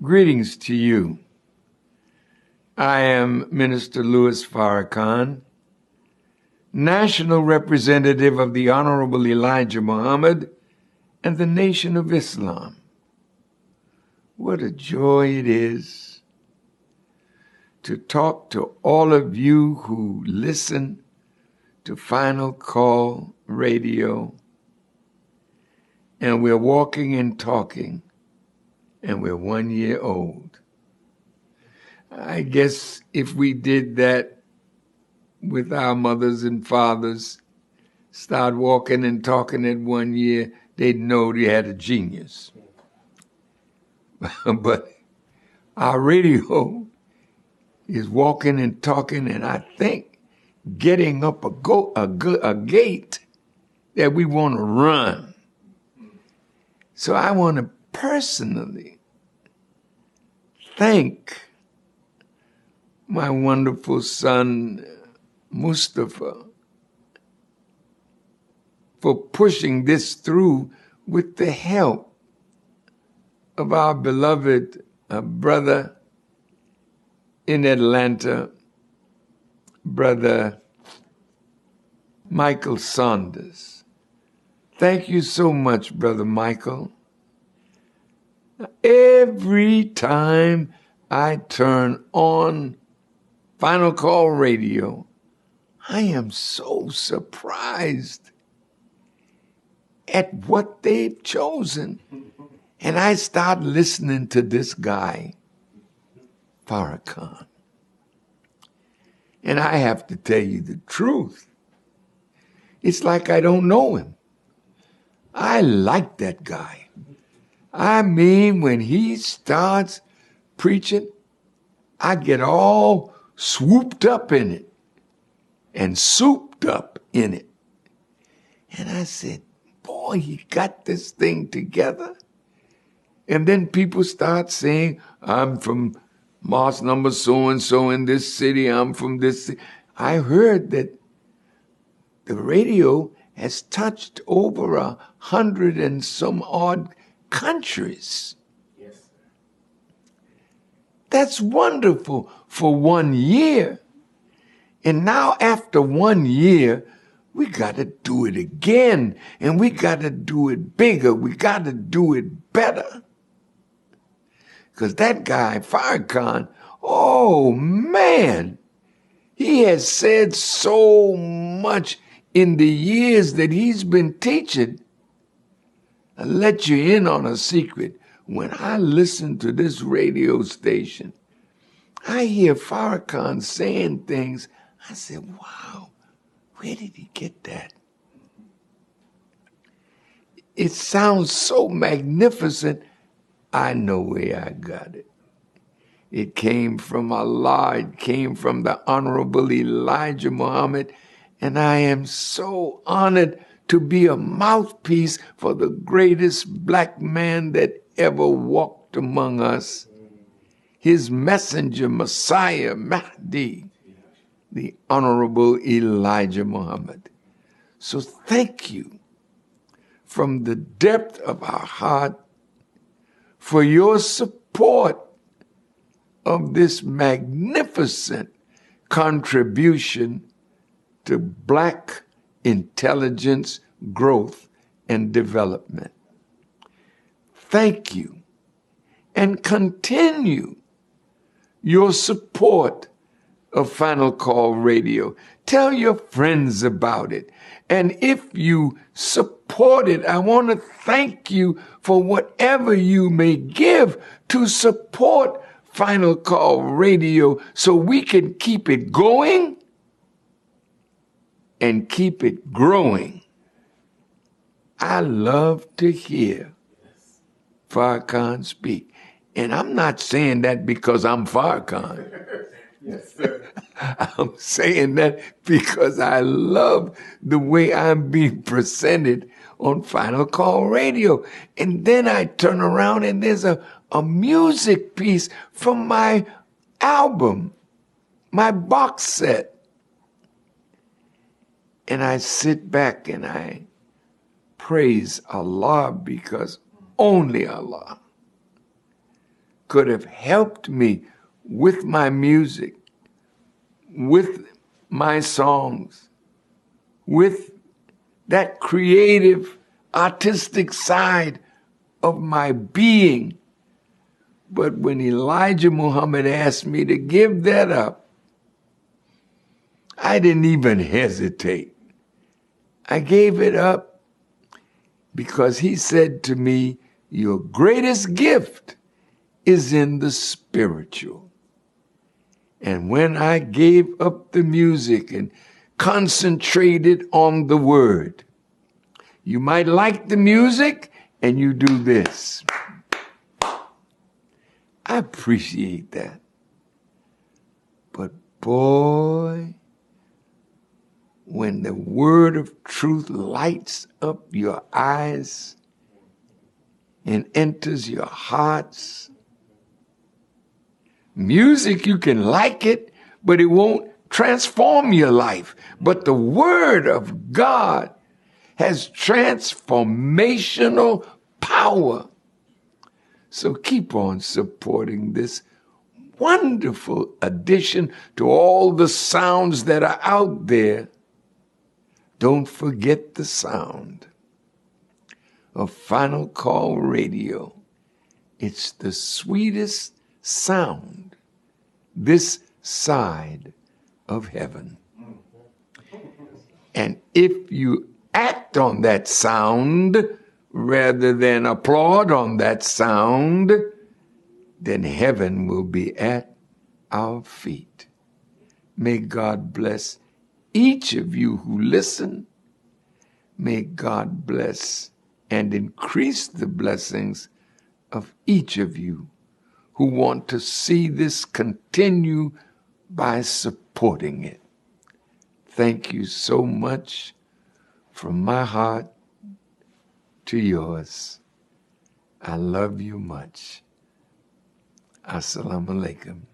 Greetings to you. I am Minister Louis Farrakhan, National Representative of the Honorable Elijah Muhammad and the Nation of Islam. What a joy it is to talk to all of you who listen to Final Call Radio. And we're walking and talking, and we're 1 year old. I guess if we did that with our mothers and fathers, start walking and talking at 1 year, they'd know they had a genius. But our radio is walking and talking, and I think getting up a gate that we want to run. So I want to personally thank my wonderful son, Mustafa, for pushing this through with the help of our beloved brother in Atlanta, Brother Michael Saunders. Thank you so much, Brother Michael. Every time I turn on Final Call Radio, I am so surprised at what they've chosen. And I start listening to this guy, Farrakhan. And I have to tell you the truth. It's like I don't know him. I like that guy. I mean, when he starts preaching, I get all swooped up in it and souped up in it. And I said, boy, he got this thing together. And then people start saying, I'm from Mosque number so-and-so in this city, I'm from this city. I heard that the radio has touched over 100 and some odd countries. Yes. That's wonderful for 1 year. And now after 1 year, we got to do it again. And we got to do it bigger. We got to do it better. Because that guy, Farrakhan, oh man, he has said so much in the years that he's been teaching. I'll let you in on a secret. When I listen to this radio station, I hear Farrakhan saying things. I said, wow, where did he get that? It sounds so magnificent. I know where I got it. It came from Allah. It came from the Honorable Elijah Muhammad. And I am so honored to be a mouthpiece for the greatest black man that ever walked among us. His messenger, Messiah, Mahdi, the Honorable Elijah Muhammad. So thank you from the depth of our heart for your support of this magnificent contribution to black intelligence, growth, and development. Thank you, and continue your support of Final Call Radio. Tell your friends about it. And if you support it, I want to thank you for whatever you may give to support Final Call Radio so we can keep it going and keep it growing. I love to hear Farrakhan speak. And I'm not saying that because I'm Farrakhan. Yes, sir. I'm saying that because I love the way I'm being presented on Final Call Radio. And then I turn around and there's a music piece from my album, my box set. And I sit back and I praise Allah because only Allah could have helped me with my music, with my songs, with that creative, artistic side of my being. But when Elijah Muhammad asked me to give that up, I didn't even hesitate. I gave it up because he said to me, your greatest gift is in the spiritual. And when I gave up the music and concentrated on the word, you might like the music and you do this. I appreciate that. But boy, when the word of truth lights up your eyes and enters your hearts, music, you can like it, but it won't transform your life. But the word of God has transformational power. So keep on supporting this wonderful addition to all the sounds that are out there. Don't forget the sound of Final Call Radio. It's the sweetest sound this side of heaven. And if you act on that sound rather than applaud on that sound, then heaven will be at our feet. May God bless each of you who listen. May God bless and increase the blessings of each of you who want to see this continue by supporting it. Thank you so much from my heart to yours. I love you much. Assalamu alaikum.